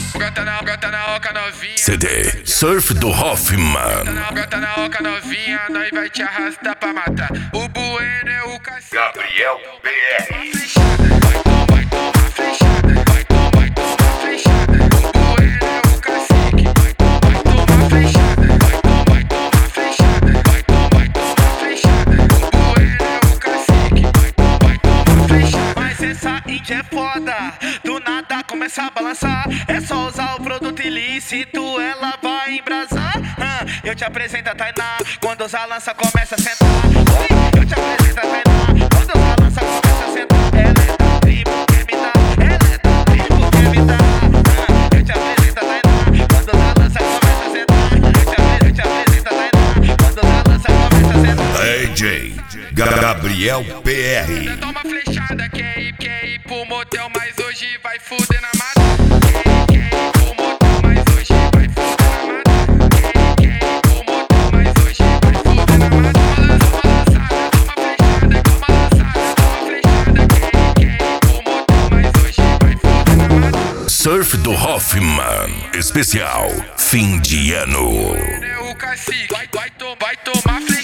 Gata na oca novinha. CD Surf do Hoffman. Gata na oca novinha, nós vai te arrastar pra matar. O Bueno é o cacique. Gabriel BR. Vai tomar flechada. Vai tomar flechada. O Bueno é o cacique. Vai tomar flechada. Vai tomar flechada. Vai tomar flechada. O Bueno é o cacique. Vai tomar flechada. Mas essa índia é foda, do nada começa a balançar. É só usar o produto ilícito, ela vai embrasar. Eu te apresento a Tainá, quando usar a lança começa a sentar. Oi, eu te apresento a Tainá, quando usar a lança começa a sentar. Ela é da tribo, quer me dar, ela é da tribo, quer me dar. Eu te apresento a Tainá, quando usar a lança começa a sentar. Eu te apresento a Tainá, quando usar a lança começa a sentar. DJ Gabriel BR. Toma flechada, quer ir pro motel, mas hoje vai fuder na mata. Quer ir pro motel, mas hoje vai fuder na mata. Quer ir pro motel, mas hoje vai fuder na mata. Toma flechada, toma lançada, toma flechada. Quer ir pro motel, mas hoje vai fuder na mata. Surf do Hoffman. Especial fim de ano. É o cacique, vai tomar flechada.